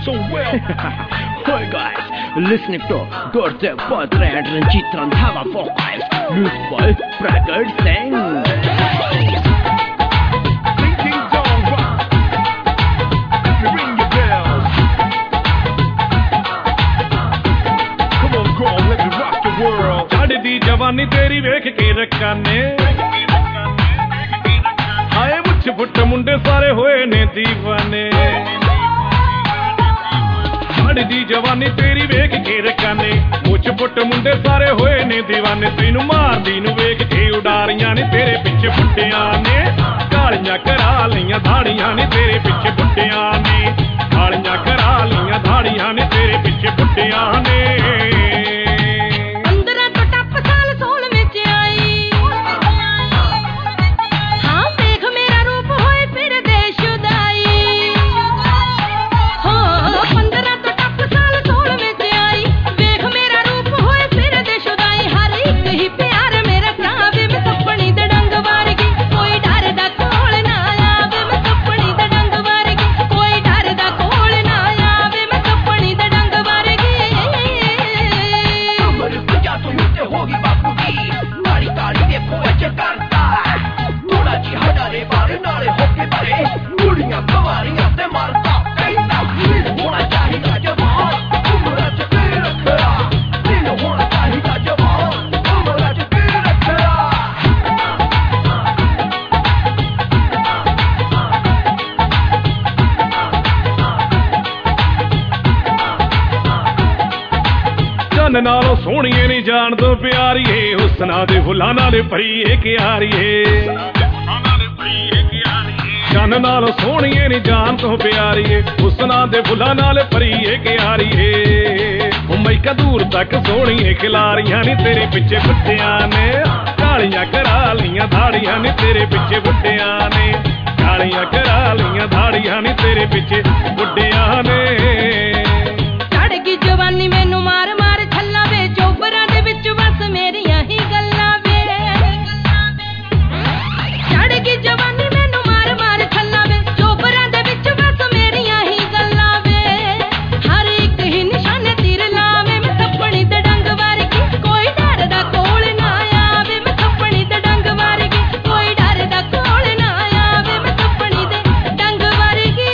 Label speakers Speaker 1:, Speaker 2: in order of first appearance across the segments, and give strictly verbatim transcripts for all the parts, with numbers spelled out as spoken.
Speaker 1: so well.
Speaker 2: Hey guys, listening to Dorte Patre and Ranjit Randhawa vocals, used by Pragat Singh.
Speaker 1: Ding dong rock. Let me ring your bells. Come on, girl, let me rock the world.
Speaker 3: ਚੜ੍ਹਦੀ ਜਵਾਨੀ ਤੇਰੀ ਵੇਖ ਕੇ ਰਕਾਨੇ ਹਾਏ ਮੁੱਛ ਫੁੱਟ ਮੁੰਡੇ ਸਾਰੇ ਹੋਏ ਨੇ دیਵਾਨੇ ਚੜ੍ਹਦੀ ਜਵਾਨੀ ਤੇਰੀ ਵੇਖ ਕੇ ਰਕਾਨੇ ਮੁੱਛ ਫੁੱਟ ਮੁੰਡੇ ਸਾਰੇ ਹੋਏ ਨੇ دیਵਾਨੇ ਤੈਨੂੰ ਮਾਰਦੀ ਨੂੰ ਵੇਖ ਕੇ ਉਡਾਰੀਆਂ ਨੇ ਤੇਰੇ ਪਿੱਛੇ ਬੁੱਢਿਆਂ ਨੇ ਕਾਲੀਆਂ ਕਰਾ ਲਈਆਂ ਦਾੜੀਆਂ ਨੇ ਤੇਰੇ ਪਿੱਛੇ ਬੁੱਢਿਆਂ ਨੇ ਕਾਲੀਆਂ ਕਰਾ ਲਈਆਂ ਦਾੜੀਆਂ ਨੇ ਤੇਰੇ ਪਿੱਛੇ ਬੁੱਢਿਆਂ ਨੇ ਚੰਨ ਨਾਲੋਂ ਸੋਹਣੀਏ ਨੀ ਜਾਣ ਤੋਂ ਪਿਆਰੀਏ ਹੁਸਨਾ ਦੇ ਫੁੱਲਾਂ ਨਾਲੇ ਭਰੀਏ ਕਿਆਰੀਏ ਚੰਨ ਨਾਲੋਂ ਸੋਹਣੀਏ ਨੀ ਜਾਣ ਤੋਂ ਪਿਆਰੀਏ ਹੁਸਨਾ ਦੇ ਫੁੱਲਾਂ ਨਾਲ ਭਰੀਏ ਕਿਆਰੀਏ ਉਹ ਮੈਕਾ ਦੂਰ ਤੱਕ ਸੋਹਣੀਏ ਖਿਲਾਰੀਆਂ ਨੀ ਤੇਰੇ ਪਿੱਛੇ ਬੁੱਢਿਆਂ ਨੇ ਕਾਲੀਆਂ ਕਰਾ ਲਈਆਂ ਦਾੜੀਆਂ ਨੀ ਤੇਰੇ ਪਿੱਛੇ ਬੁੱਢਿਆਂ ਨੇ ਕਾਲੀਆਂ ਕਰਾ ਲਈਆਂ ਦਾੜੀਆਂ ਨੀ ਤੇਰੇ ਪਿੱਛੇ ਬੁੱਢਿਆਂ ਨੇ
Speaker 4: ਚੜ ਗਈ ਜਵਾਨੀ ਮੈਨੂੰ ਮਾਰ ਮਾਰ ਛੱਲਾ ਵੇ ਚੋਬਰਾਂ ਦੇ ਵਿੱਚ ਬਸ ਮੇਰੀਆਂ ਹੀ ਗੱਲਾਂ ਵੇ ਚੜ ਗਈ ਜਵਾਨੀ ਮੈਨੂੰ ਮਾਰ ਮਾਰ ਛੱਲਾ ਵੇ ਚੋਬਰਾਂ ਦੇ ਵਿੱਚ ਬਸ ਮੇਰੀਆਂ ਹੀ ਗੱਲਾਂ ਵੇ ਹਰ ਇੱਕ ਹੀ ਨਿਸ਼ਾਨੇ ਤੀਰ ਲਾਵੇ ਮੈਂ ਥੱਪਣੀ ਤੇ ਡੰਗ ਵਰਗੀ ਕੋਈ ਡਰਦਾ ਕੋਲ ਨਾ ਆਵੇ ਮੈਂ ਥੱਪਣੀ ਤੇ ਡੰਗ ਵਰਗੀ ਕੋਈ ਡਰਦਾ ਕੋਲ ਨਾ ਆਵੇ ਮੈਂ ਥੱਪਣੀ ਤੇ ਡੰਗ ਵਰਗੀ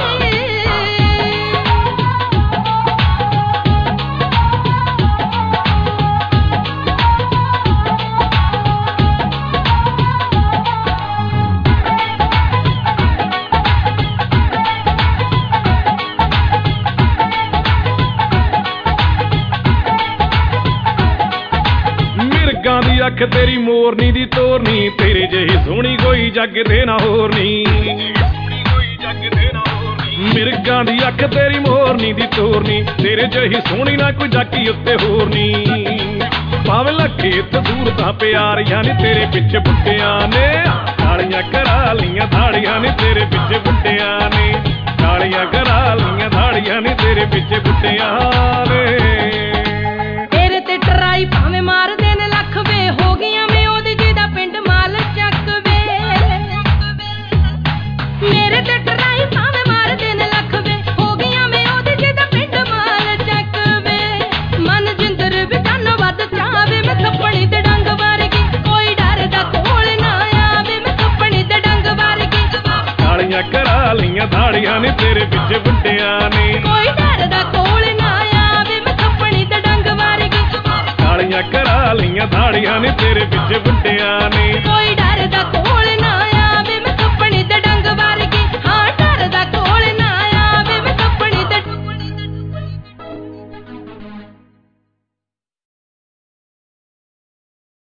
Speaker 3: ਮਿਰਗਾਂ ਦੀ ਅੱਖ ਤੇਰੀ ਮੋਰਨੀ ਦੀ ਤੋਰਨੀ ਤੇਰੇ ਜਿਹੀ ਸੋਹਣੀ ਕੋਈ ਜੱਗ ਤੇ ਨਾ ਹੋਰਨੀ ਮਿਰਗਾਂ ਦੀ ਅੱਖ ਤੇਰੀ ਮੋਰਨੀ ਦੀ ਤੋਰਨੀ ਤੇਰੇ ਜਿਹੀ ਸੋਹਣੀ ਨਾ ਕੋਈ ਜੱਗੀ ਉੱਤੇ ਹੋਰਨੀ ਭਾਵੇਂ ਲੱਖੇ ਤੇ ਦੂਰ ਤਾਂ ਪਿਆਰੀਆਂ ਨੇ ਤੇਰੇ ਪਿੱਛੇ ਬੁੱਢਿਆਂ ਨੇ ਕਾਲੀਆਂ ਕਰਾ ਲਈਆਂ ਦਾੜੀਆਂ ਨੇ ਤੇਰੇ ਪਿੱਛੇ ਬੁੱਢਿਆਂ ਨੇ ਕਾਲੀਆਂ ਕਰਾ ਲਈਆਂ ਦਾੜੀਆਂ ਨੇ ਤੇਰੇ ਪਿੱਛੇ ਬੁੱਢਿਆਂ ਨੇ
Speaker 4: ਤੇਰੇ ਤੇ ਟਰਾਈ ਭਾਵੇਂ ਮਾਰਦੇ ਨੇ ਲੱਖ ਵੇ ਹੋ ਗਈਆਂ ਮੈਂ ਉਹਦੀ ਜਿਹਦਾ ਪਿੰਡ ਮਾਲ ਚੱਕ ਵੇ ਮੇਰੇ ਤੇ ਟਰਾਈ ਭਾਵੇਂ ਮਾਰਦੇ ਨੇ ਲੱਖ ਵੇ ਹੋ ਗਈਆਂ ਮੈਂ ਉਹਦੀ ਜਿਹਦਾ ਪਿੰਡ ਮਾਲ ਚੱਕ ਵੇ ਮਨ ਜਿੰਦਰ ਵੀ ਕੰਨ ਵੱਧ ਚਾਵੇ ਮੈਂ ਥੱਪਣੀ ਤੇ ਡੰਗ ਵਰਗੀ ਕੋਈ ਡਰਦਾ ਕੋਲ ਨਾ ਆਵੇ ਮੈਂ ਥੱਪਣੀ ਤੇ ਡੰਗ ਵਰਗੀ
Speaker 3: ਕਾਲੀਆਂ ਕਰਾ ਲਈਆਂ ਦਾੜੀਆਂ ਨੇ ਤੇਰੇ ਪਿੱਛੇ ਬੁੱਢਿਆਂ ਨੇ
Speaker 4: ਕੋਈ ਡਰਦਾ ਕੋਲ ਨਾ ਆਵੇ ਮੈਂ ਥੱਪਣੀ ਤੇ ਡੰਗ ਵਰਗੀ
Speaker 3: ਕਾਲੀਆਂ ਕਰਾ ਲਈਆਂ ਦਾੜੀਆਂ ਨੇ ਤੇਰੇ ਪਿੱਛੇ ਬੁੱਢੇ